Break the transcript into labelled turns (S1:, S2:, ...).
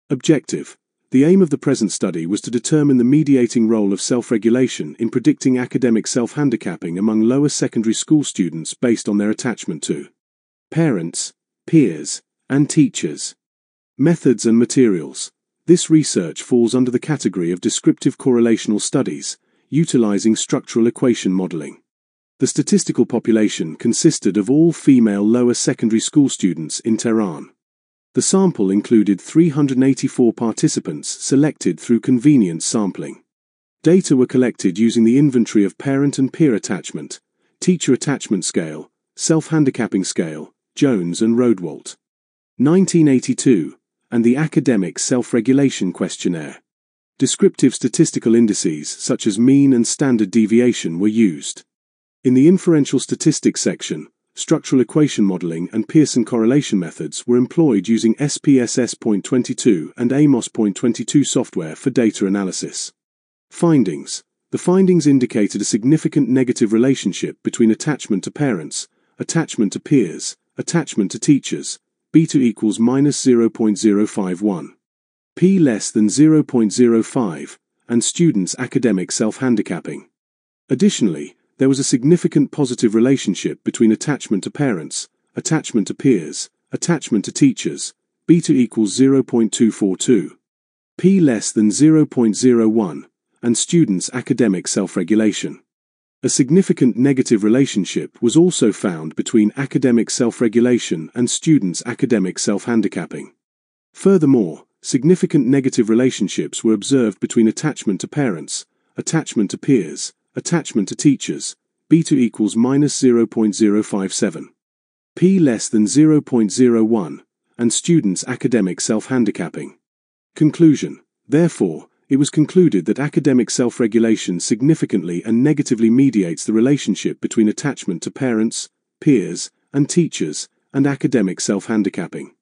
S1: Objective. The aim of the present study was to determine the mediating role of self-regulation in predicting academic self-handicapping among lower secondary school students based on their attachment to parents, peers, and teachers. Methods and materials. This research falls under the category of descriptive correlational studies, utilizing structural equation modeling. The statistical population consisted of all female lower secondary school students in Tehran. The sample included 384 participants selected through convenience sampling. Data were collected using the inventory of parent and peer attachment, teacher attachment scale, self-handicapping scale, Jones and Rodewald. 1982, and the academic self-regulation questionnaire. Descriptive statistical indices such as mean and standard deviation were used. In the inferential statistics section, structural equation modeling and Pearson correlation methods were employed using SPSS.22 and AMOS.22 software for data analysis. Findings. The findings indicated a significant negative relationship between attachment to parents, attachment to peers, attachment to teachers, beta equals -0.051. P less than 0.05, and students' academic self-handicapping. Additionally, there was a significant positive relationship between attachment to parents, attachment to peers, attachment to teachers, beta equals 0.242. P less than 0.01, and students' academic self-regulation. A significant negative relationship was also found between academic self-regulation and students' academic self-handicapping. Furthermore, significant negative relationships were observed between attachment to parents, attachment to peers, attachment to teachers, beta equals -0.057. P less than 0.01, and students' academic self-handicapping. Conclusion. Therefore, it was concluded that academic self-regulation significantly and negatively mediates the relationship between attachment to parents, peers, and teachers, and academic self-handicapping.